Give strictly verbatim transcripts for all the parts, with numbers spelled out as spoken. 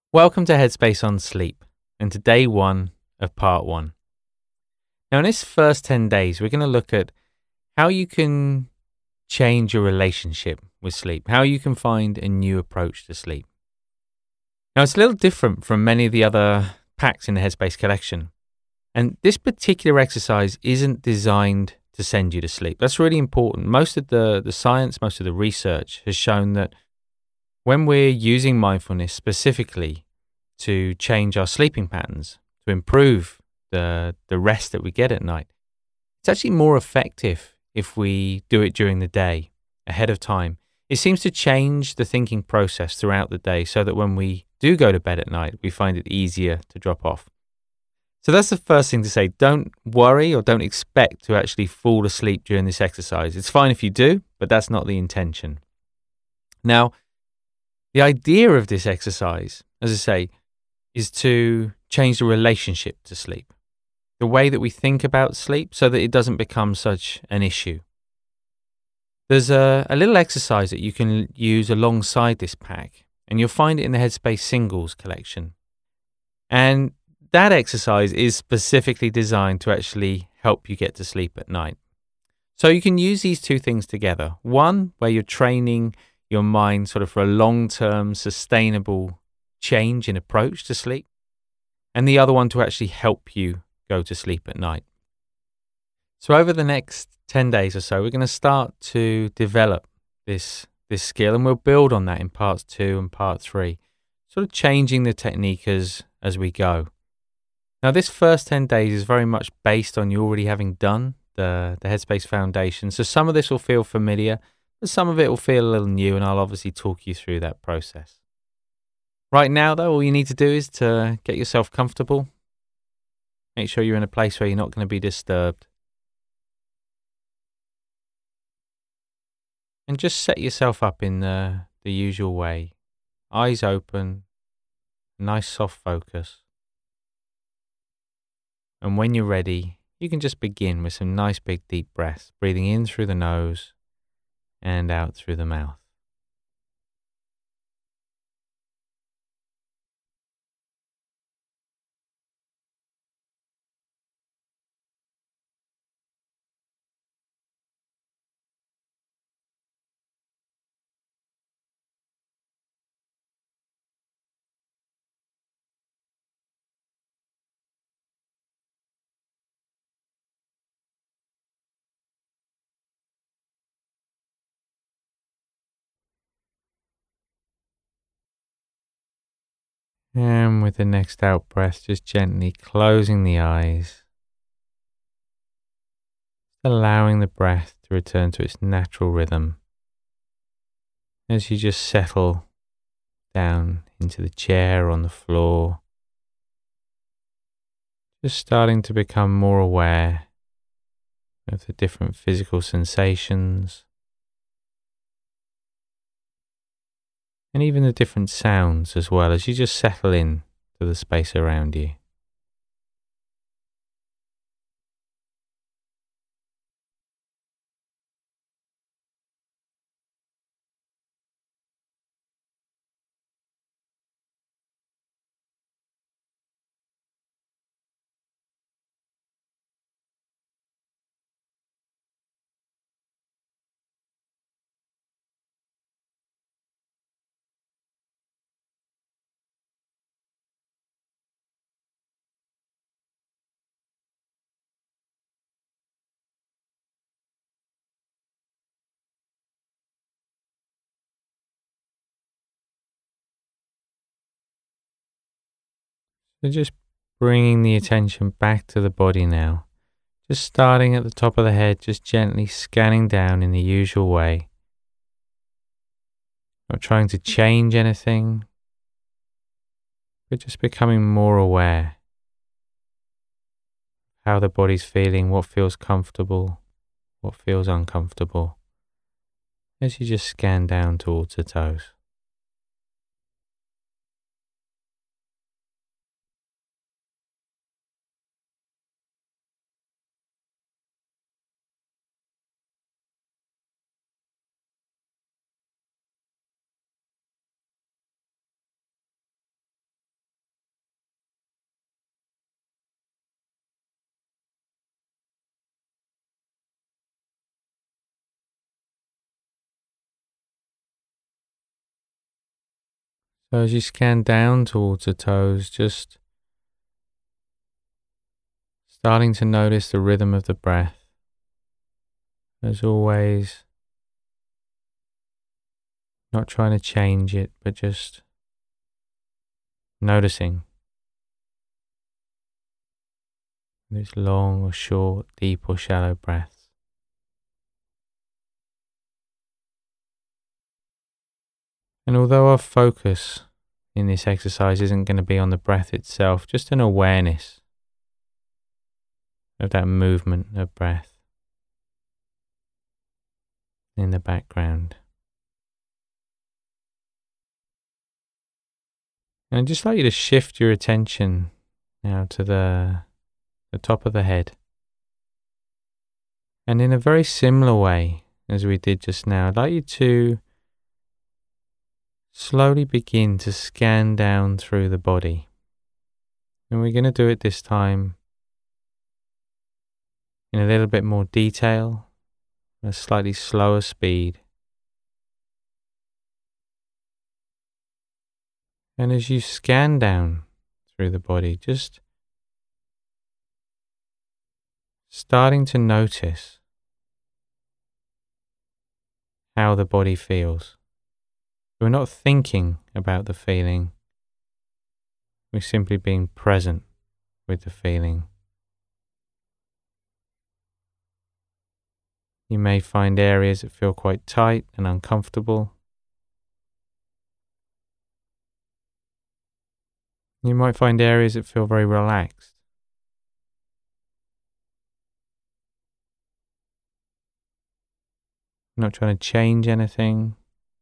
Welcome to Headspace on Sleep and to day one of part one. Now, in this first ten days, we're going to look at how you can change your relationship with sleep, how you can find a new approach to sleep. Now, it's a little different from many of the other packs in the Headspace collection. And this particular exercise isn't designed to send you to sleep. That's really important. Most of the, the science, most of the research has shown that when we're using mindfulness specifically to change our sleeping patterns, to improve the, the rest that we get at night, it's actually more effective if we do it during the day, ahead of time. It seems to change the thinking process throughout the day so that when we do go to bed at night, we find it easier to drop off. So that's the first thing to say. Don't worry or don't expect to actually fall asleep during this exercise. It's fine if you do, but that's not the intention. Now, the idea of this exercise, as I say, is to change the relationship to sleep, the way that we think about sleep so that it doesn't become such an issue. There's a, a little exercise that you can use alongside this pack, and you'll find it in the Headspace Singles collection. And that exercise is specifically designed to actually help you get to sleep at night. So you can use these two things together. One, where you're training your mind sort of for a long-term, sustainable change in approach to sleep. And the other one to actually help you go to sleep at night. So over the next ten days or so, we're going to start to develop this, this skill, and we'll build on that in parts two and part three, sort of changing the technique as, as we go. Now, this first ten days is very much based on you already having done the, the Headspace Foundation. So some of this will feel familiar, but some of it will feel a little new, and I'll obviously talk you through that process. Right now, though, all you need to do is to get yourself comfortable. Make sure you're in a place where you're not going to be disturbed. And just set yourself up in the, the usual way. Eyes open, nice soft focus. And when you're ready, you can just begin with some nice big deep breaths, breathing in through the nose and out through the mouth. And with the next out breath, just gently closing the eyes, allowing the breath to return to its natural rhythm as you just settle down into the chair or on the floor, just starting to become more aware of the different physical sensations and even the different sounds as well as you just settle in to the space around you. So just bringing the attention back to the body now. Just starting at the top of the head, just gently scanning down in the usual way. Not trying to change anything, but just becoming more aware of how the body's feeling, what feels comfortable, what feels uncomfortable, as you just scan down towards the toes. So as you scan down towards the toes, just starting to notice the rhythm of the breath. As always, not trying to change it, but just noticing. These long or short, deep or shallow breaths. And although our focus in this exercise isn't going to be on the breath itself, just an awareness of that movement of breath in the background. And I'd just like you to shift your attention now to the, the top of the head. And in a very similar way as we did just now, I'd like you to slowly begin to scan down through the body. And we're going to do it this time in a little bit more detail, a slightly slower speed. And as you scan down through the body, just starting to notice how the body feels. We're not thinking about the feeling. We're simply being present with the feeling. You may find areas that feel quite tight and uncomfortable. You might find areas that feel very relaxed. Not trying to change anything.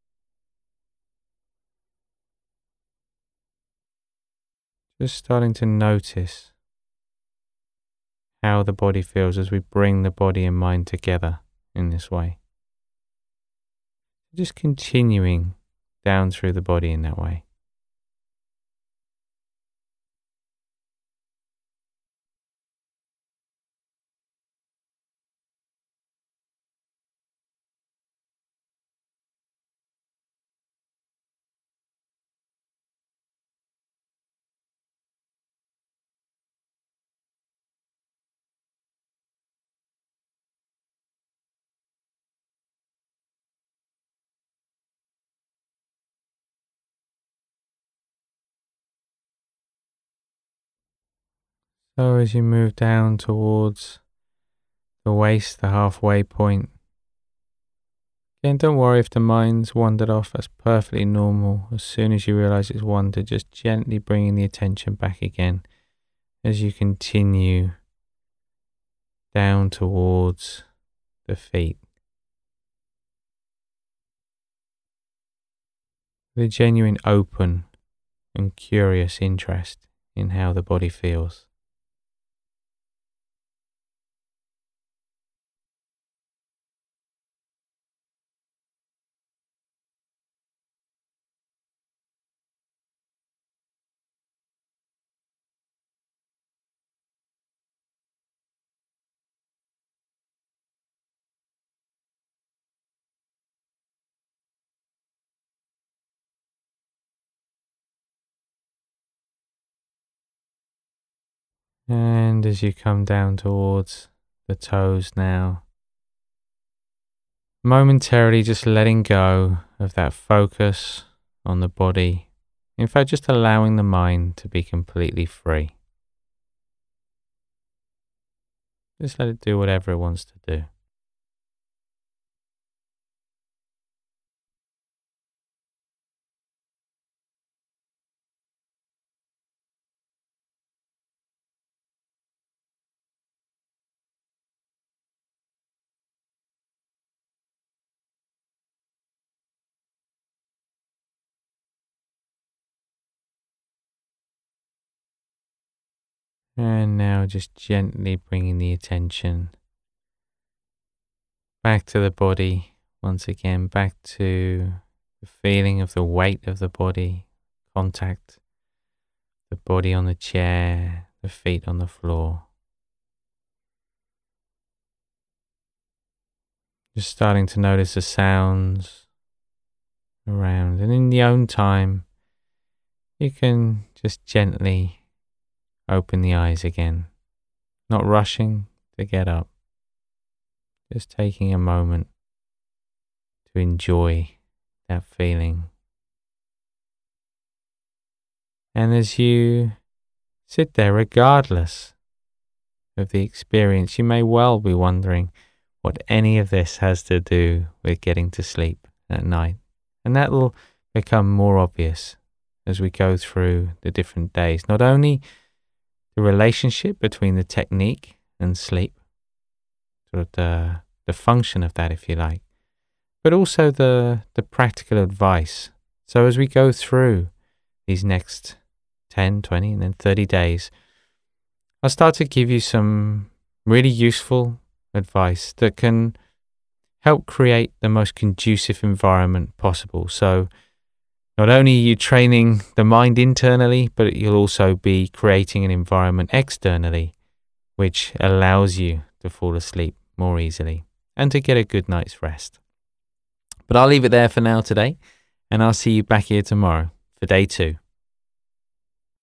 Just starting to notice how the body feels as we bring the body and mind together in this way. Just continuing down through the body in that way. So as you move down towards the waist, the halfway point, again, don't worry if the mind's wandered off, that's perfectly normal. As soon as you realize it's wandered, just gently bringing the attention back again as you continue down towards the feet. With a genuine open and curious interest in how the body feels. And as you come down towards the toes now, momentarily just letting go of that focus on the body. In fact, just allowing the mind to be completely free. Just let it do whatever it wants to do. And now just gently bringing the attention back to the body, once again, back to the feeling of the weight of the body, contact, the body on the chair, the feet on the floor. Just starting to notice the sounds around, and in your own time, you can just gently open the eyes again, not rushing to get up, just taking a moment to enjoy that feeling. And as you sit there, regardless of the experience, you may well be wondering what any of this has to do with getting to sleep at night. And that will become more obvious as we go through the different days. Not only the relationship between the technique and sleep, sort of the, the function of that, if you like, but also the, the practical advice. So as we go through these next ten, twenty, and then thirty days, I'll start to give you some really useful advice that can help create the most conducive environment possible. So not only are you training the mind internally, but you'll also be creating an environment externally which allows you to fall asleep more easily and to get a good night's rest. But I'll leave it there for now today, and I'll see you back here tomorrow for day two